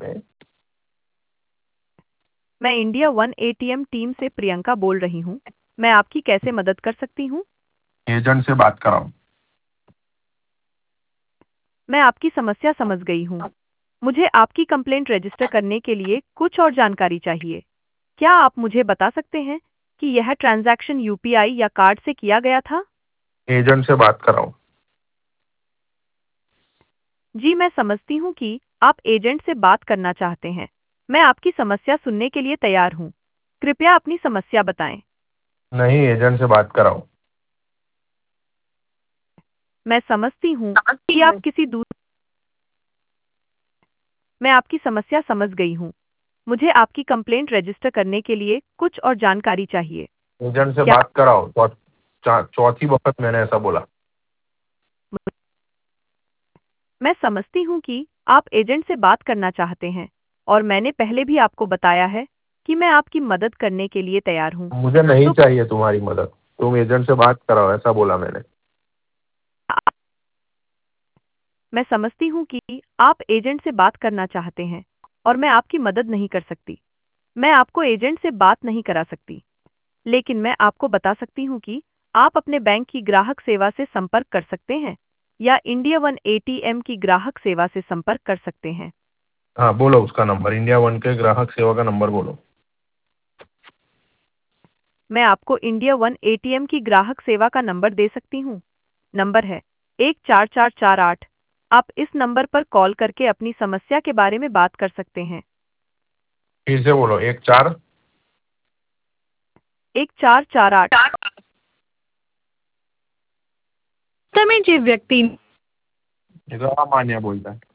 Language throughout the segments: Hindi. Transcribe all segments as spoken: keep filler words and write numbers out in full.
है? मैं इंडिया वन एटीएम टीम से प्रियंका बोल रही हूँ। मैं आपकी कैसे मदद कर सकती हूँ? एजेंट से बात कराओ। मैं आपकी समस्या समझ गई हूँ। मुझे आपकी कंप्लेंट रजिस्टर करने के लिए कुछ और जानकारी चाहिए। क्या आप मुझे बता सकते हैं कि यह ट्रांजैक्शन यूपीआई या कार्ड से किया गया था? एजेंट से बात कराओ। जी, मैं समझती हूँ कि आप एजेंट से बात करना चाहते हैं। मैं आपकी समस्या सुनने के लिए तैयार हूँ। कृपया अपनी समस्या बताएं। नहीं, एजेंट से बात कराओ। मैं समझती हूँ समझती कि आप हूँ। किसी दूर मैं आपकी समस्या समझ गई हूँ। मुझे आपकी कंप्लेंट रजिस्टर करने के लिए कुछ और जानकारी चाहिए। एजेंट से क्या बात कराओ। चौ, चा- चौथी वक्त मैंने ऐसा बोला। मैं समझती हूँ कि आप एजेंट से बात करना चाहते हैं और मैंने पहले भी आपको बताया है कि मैं आपकी मदद करने के लिए तैयार हूँ। मुझे नहीं तो चाहिए तुम्हारी मदद। तुम एजेंट से बात कराओ, ऐसा बोला मैंने। मैं समझती हूँ कि आप एजेंट से बात करना चाहते हैं और मैं आपकी मदद नहीं कर सकती। मैं आपको एजेंट से बात नहीं करा सकती, लेकिन मैं आपको बता सकती हूँ कि आप अपने बैंक की ग्राहक सेवा से संपर्क कर सकते हैं या इंडिया वन एटीएम की ग्राहक सेवा से संपर्क कर सकते हैं। हाँ, बोलो उसका नंबर। इंडिया वन के ग्राहक सेवा का नंबर बोलो। मैं आपको इंडिया वन एटीएम की ग्राहक सेवा का नंबर दे सकती हूँ। नंबर है एक चार चार चार आठ। आप इस नंबर पर कॉल करके अपनी समस्या के बारे में बात कर सकते हैं। फिर से बोलो। एक चार एक चार चार आठ। તમે જે વ્યક્તિ मान्या बोलता है।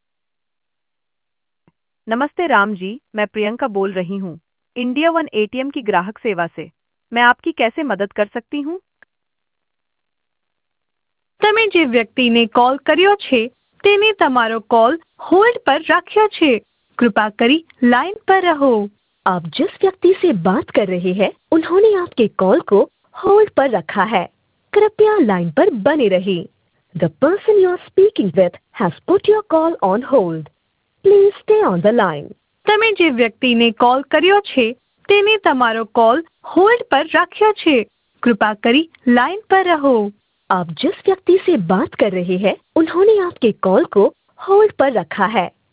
नमस्ते राम जी, मैं प्रियंका बोल रही हूँ इंडिया वन एटीएम की ग्राहक सेवा से। मैं आपकी कैसे मदद कर सकती हूँ? તમે જે વ્યક્તિને કોલ કર્યો છે તેને તમારો કોલ હોલ્ડ પર રાખ્યો છે। कृपा करी लाइन पर रहो। आप जिस व्यक्ति से बात कर रहे हैं उन्होंने आपके कॉल को होल्ड पर रखा है। कृपया लाइन पर बने रहिए। The person you are speaking with has put your call on hold. Please stay on the line. તમે જે વ્યક્તિને કોલ કર્યો છે તેને તમારો કોલ હોલ્ડ પર રાખ્યો છે। कृपा करी लाइन पर रहो। आप जिस व्यक्ति से बात कर रहे हैं उन्होंने आपके कॉल को होल्ड पर रखा है।